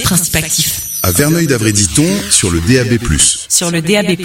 principe actif. À Verneuil-d'Avray-Ditton, sur le DAB+. Sur le DAB+.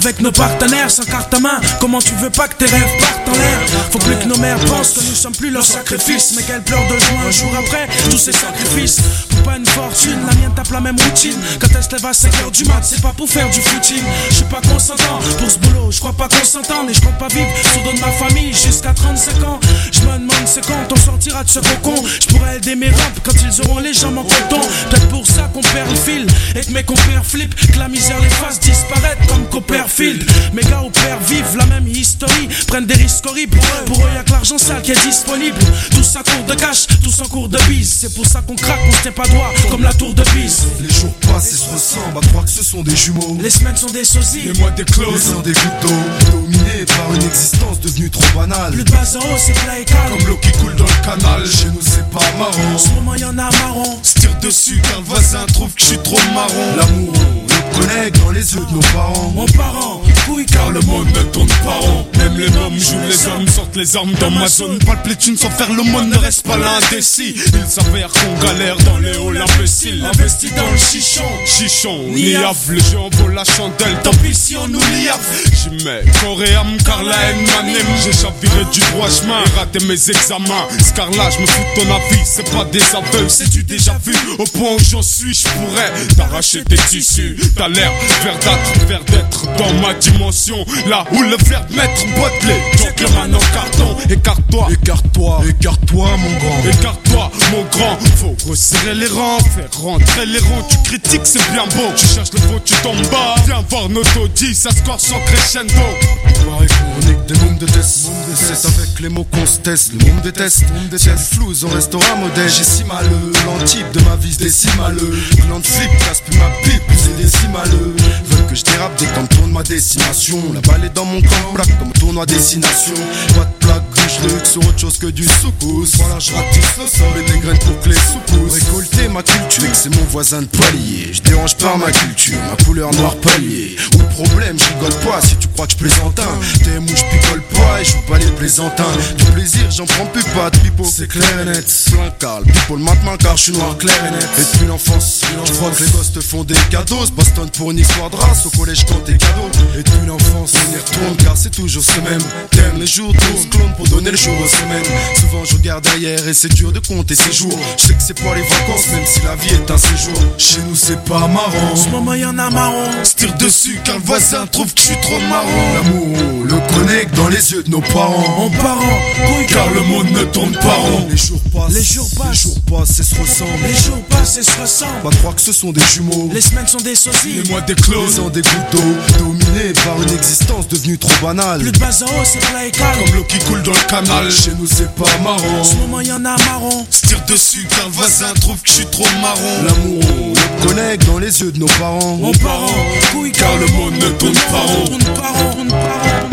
avec nos partenaires sans carte à main. Comment tu veux pas que tes rêves partent en l'air? Faut plus que nos mères pensent que nous sommes plus leurs sacrifices, mais qu'elles pleurent de joie un jour après tous ces sacrifices. Pour pas une fortune, la mienne tape la même routine. Quand elle se lève à 5h du mat, c'est pas pour faire du footing. Je suis pas consentant pour ce boulot, je crois pas qu'on s'entende. Et je compte pas vivre sous don de ma famille jusqu'à 35 ans. Je me demande c'est quand on sortira de ce cocon. Je pourrais aider mes raps quand ils auront les jambes en coton. Peut-être pour ça qu'on perd le fil et que mes compères flippent, que la misère les fasse disparaître comme Copperfield. Mes gars au père vivent la même history, prennent des risques horribles. Pour eux y'a que l'argent sale qui est disponible. Tous à court de cash, tous en cours de bise. C'est pour ça qu'on craque, on se tient pas droit comme la tour de Pise. Les jours passent et se ressemblent, à croire que ce sont des jumeaux. Les semaines sont des sosies, les mois des clauses, les ans des gouttes d'eau. Dominés par une existence devenue trop banale. Plus de bas en haut, c'est plat et calme. Comme l'eau qui coule dans le canal. Chez nous c'est pas marrant. En ce moment y'en a marron. Se tire dessus car le voisin trouve que je suis trop marron. L'amour, le connecte dans les yeux de nos parents. Mon parent, couille car le monde ne tourne pas rond. Même les hommes jouent les hommes, sortent les armes dans ma zone. Pas le pléthune sans faire le monde ne reste pas l'indécis. Il s'avère qu'on galère dans les halls imbéciles. Investi dans le chichon, chichon, niaf. Les gens volent la chandelle, tant pis si on nous liave. J'y mets corps et âme car la haine m'anime. J'ai chaviré du droit chemin et raté mes examens. Scar là je me fous de ton avis, c'est pas des aveux, c'est du déjà vu. Au point où j'en suis, je pourrais t'arracher tes tissus. T'as l'air verdâtre, vert d'être dans ma dimension. Là où le verre de maître boite les gentleman en carton. Écarte-toi, écarte-toi, écarte-toi mon grand. Écarte-toi mon grand. Faut resserrer les rangs, faire rentrer les rangs. Tu critiques, c'est bien beau. Tu cherches le fond, tu tombes bas. Viens voir nos taudis, ça score sans crescendo. Pareil qu'on est que des mômes de test. C'est avec les mots qu'on se teste. Le monde déteste, s'il y a du flou, on restera modeste. J'ai si maleux, l'antype de ma vie, c'est si maleux. Plan de flip, casse plus ma pipe, c'est des si maleux. Veulent que je dérape dès qu'on tourne ma destination. La balle est dans mon camp, plaque comme tournoi destination. Pas de plaque, je luxe sur autre chose que du soukous. Voilà, je ratisse le sol et des graines pour que les sous-poussent. Récolter ma culture, c'est mon voisin de palier. Je dérange par ma culture, ma couleur noire palier. Ou le problème, je rigole pas si tu crois que je plaisante. T'aimes où je picole pas et je joue pas les plaisantins. Du plaisir, j'en prends plus pas de pipo, c'est clair et net. Plein Carl, people maintenant car je suis noir clair et net. Et depuis l'enfance, je crois que les gosses te font des cadeaux. Boston pour une histoire de race, au collège quand t'es cadeau. Et depuis l'enfance, on y retourne car c'est toujours ce même thème. Les jours tournent, clone pour donner le jour aux semaines. Souvent je regarde derrière et c'est dur de compter ces jours. Je sais que c'est pas les vacances, même si la vie est un séjour. Chez nous c'est pas marrant. En ce moment y'en a marron. Se tire dessus car le voisin trouve que je suis trop marrant. L'amour, le connecte dans les yeux de nos parents. Mon parent, couille car le monde ne tourne pas rond. Les jours passent, les jours passent, les jours passent et se ressemblent. Les jours passent et se ressemblent. Pas croire que ce sont des jumeaux. Les semaines sont des sosies, les mois des closes, les ans des gouttes d'eau. Dominés par une existence devenue trop banale. Plus de bas en haut, c'est plat et calme. Comme l'eau qui coule dans le canal. Chez nous c'est pas marrant. En ce moment y'en a marron. Se tire dessus car le voisin trouve que je suis trop marron. L'amour, le connecte dans les yeux de nos parents. Mon parent, couille car le monde ne tourne pas rond. Tourne pas rond, tourne pas rond.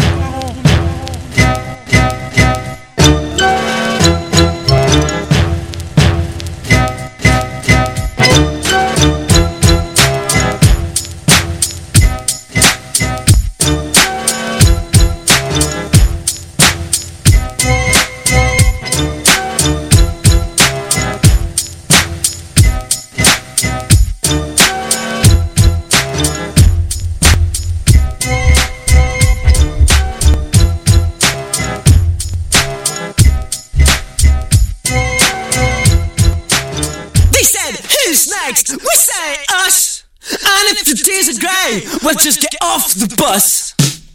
We say us, and if the days are grey, well just get off the bus.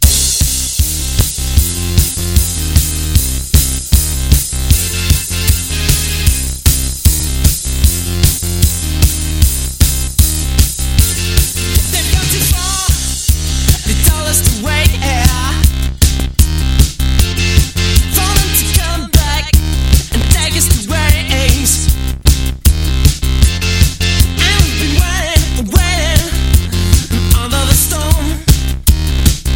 They've gone too far, they told us to wait here. For them to come back and take us to where it is. Waiting under the storm.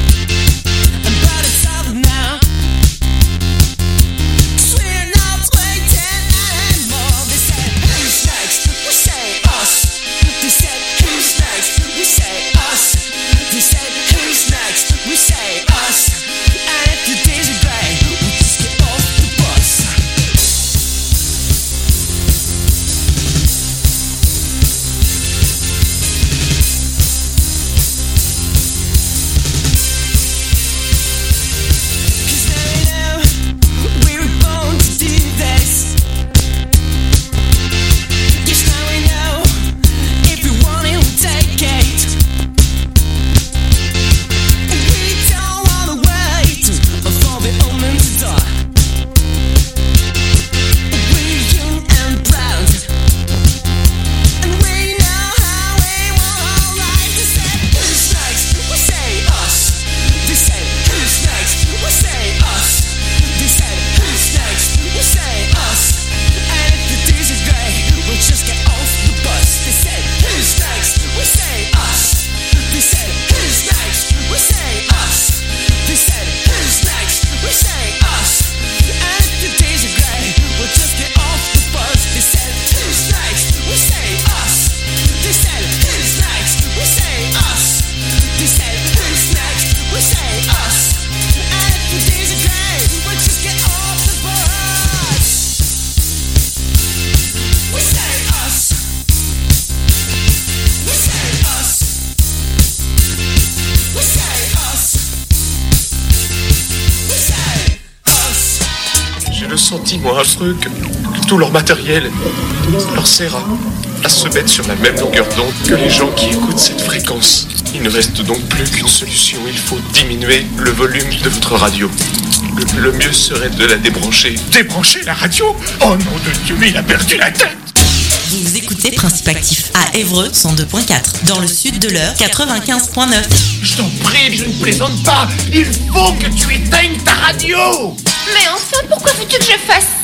sentiment affreux que tout leur matériel leur sert à se mettre sur la même longueur d'onde que les gens qui écoutent cette fréquence. Il ne reste donc plus qu'une solution, il faut diminuer le volume de votre radio. Le mieux serait de la débrancher. Débrancher la radio ? Oh nom de Dieu, il a perdu la tête. Vous écoutez Principe Actif à Évreux 102.4, dans le sud de l'Eure 95.9. Je t'en prie, je ne plaisante pas. Il faut que tu éteignes ta radio. Mais enfin, pourquoi veux-tu que je fasse ça ?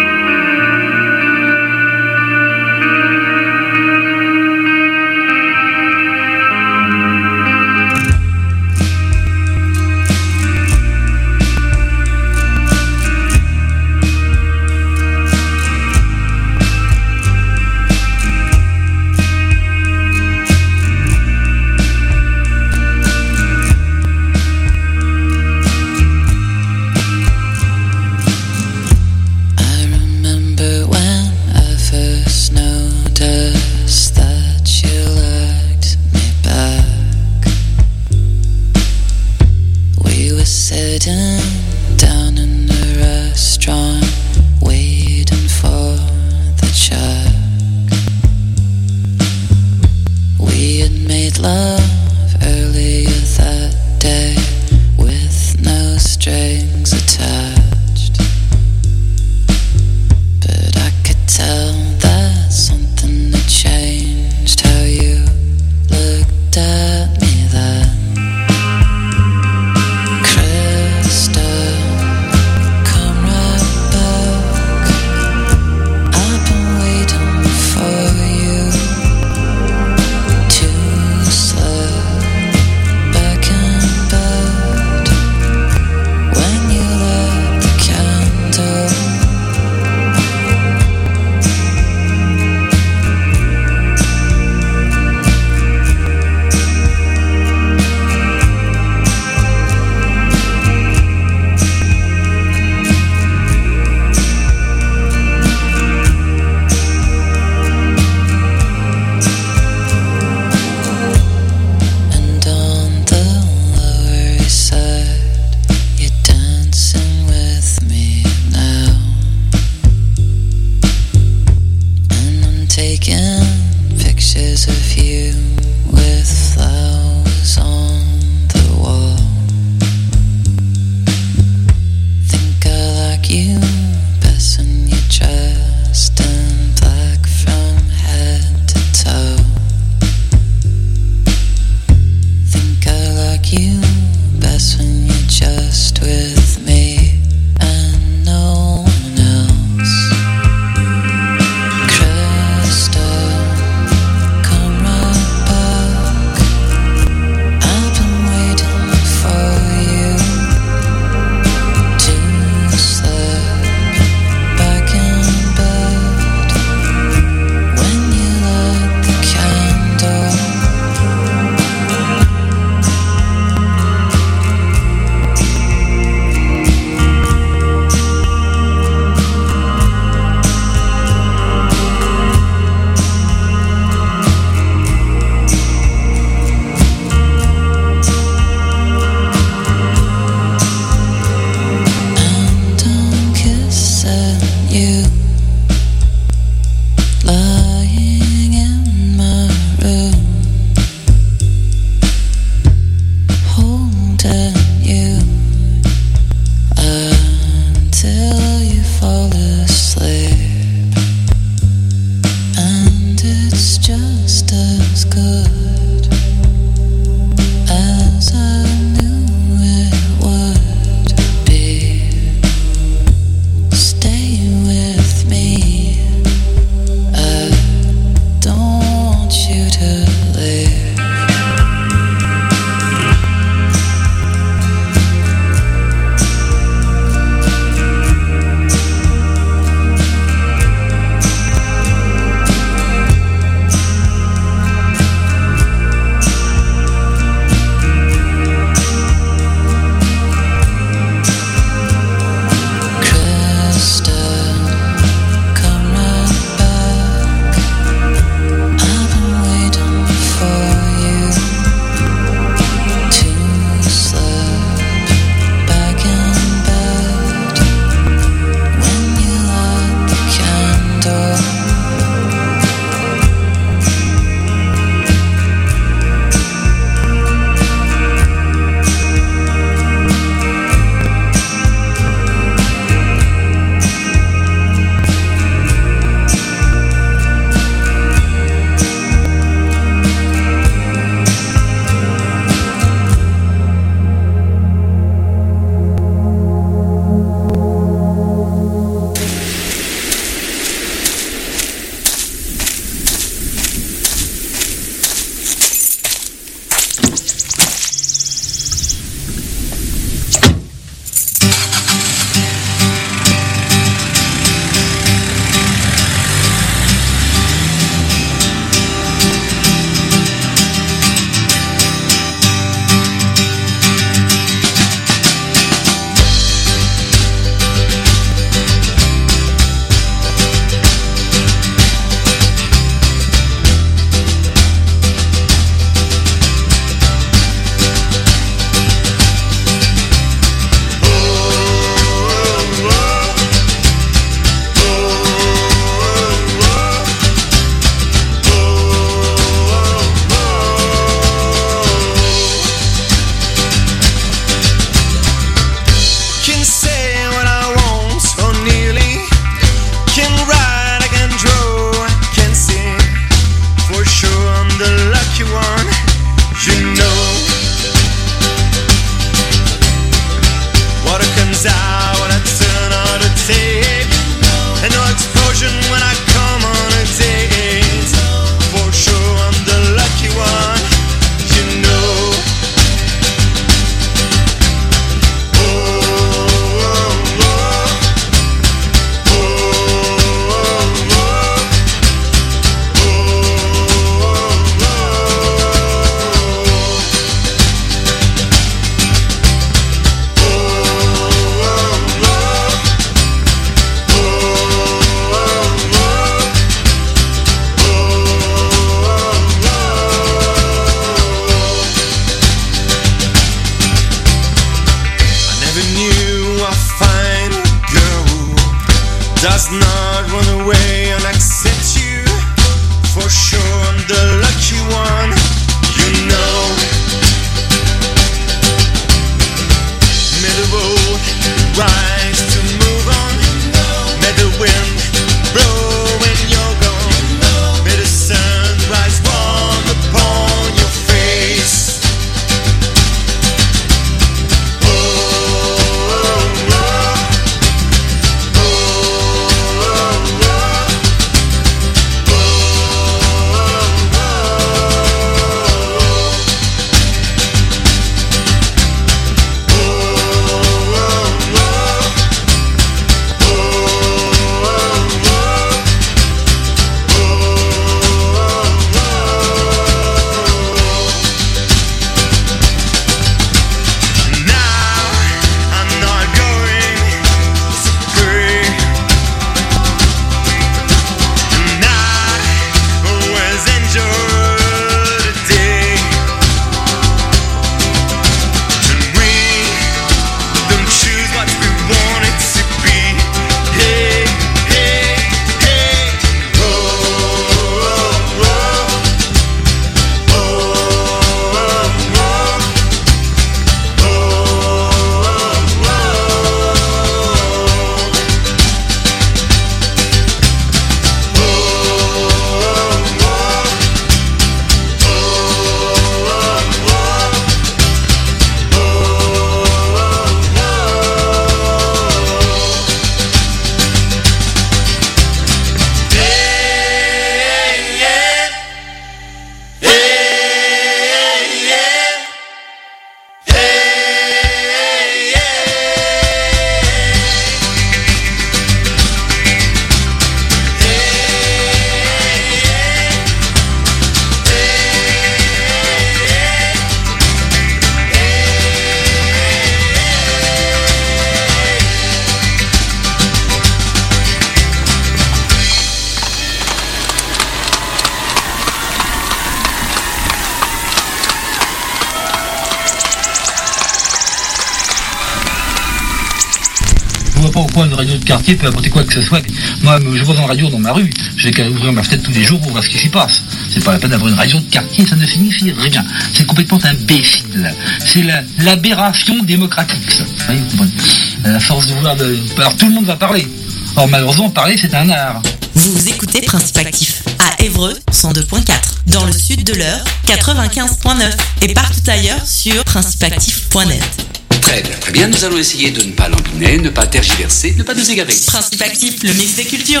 pourquoi une radio de quartier peut apporter quoi que ce soit. Moi, je vois une radio dans ma rue, j'ai qu'à ouvrir ma fenêtre tous les jours pour voir ce qui s'y passe. C'est pas la peine d'avoir une radio de quartier, ça ne signifie rien. C'est complètement imbécile. C'est l'aberration démocratique, ça. Oui, vous comprenez. À force de vouloir... Alors tout le monde va parler. Or malheureusement, parler, c'est un art. Vous écoutez Principe Actif à Évreux 102.4, dans le sud de l'Eure 95.9 et partout ailleurs sur principeactif.net. Très bien, nous allons essayer de ne pas l'embiner, ne pas tergiverser, ne pas nous égarer. Principe Actif, le mix des cultures.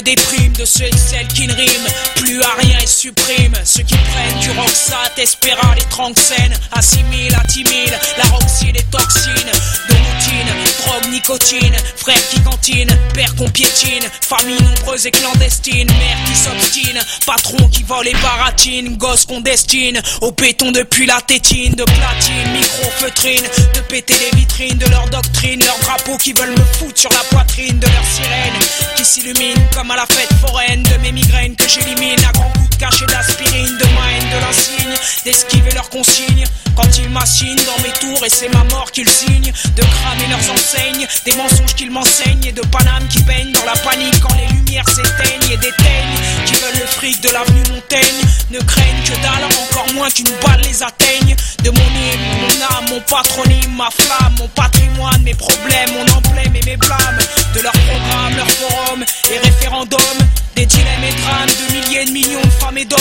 déprime de ceux et celles qui ne riment plus à rien et suppriment ceux qui prennent du Roxat, Espera, les Tranxènes, assimilent, attimilent la roxy des toxines, de routine, drogue, nicotine, frères qui cantinent, pères qu'on piétine, famille nombreuse et clandestine, mère qui s'obstine, patron qui vole et baratine, gosses qu'on destine au béton depuis la tétine, de platine, micro-feutrine, de péter les vitrines de leur doctrine, leurs drapeaux qui veulent me foutre sur la poitrine, de leurs sirènes qui s'illuminent comme à la fête foraine, de mes migraines que j'élimine à grands coups de cachet d'aspirine, de ma haine, de l'insigne, d'esquiver leurs consignes quand ils m'assignent dans mes tours et c'est ma mort qu'ils signent, de cramer leurs enseignes, des mensonges qu'ils m'enseignent et de Paname qui baignent dans la panique quand les lumières s'éteignent et d'éteignent qui veulent le fric de l'avenue Montaigne, ne craignent que dalle, encore moins qu'une balle les atteigne, de mon hymne, mon âme, mon patronyme, ma flamme, mon patrimoine, mes problèmes, mon emblème et mes blâmes, de leurs programmes, leurs forums et référendums, des dilemmes et drames de milliers de millions de femmes et d'hommes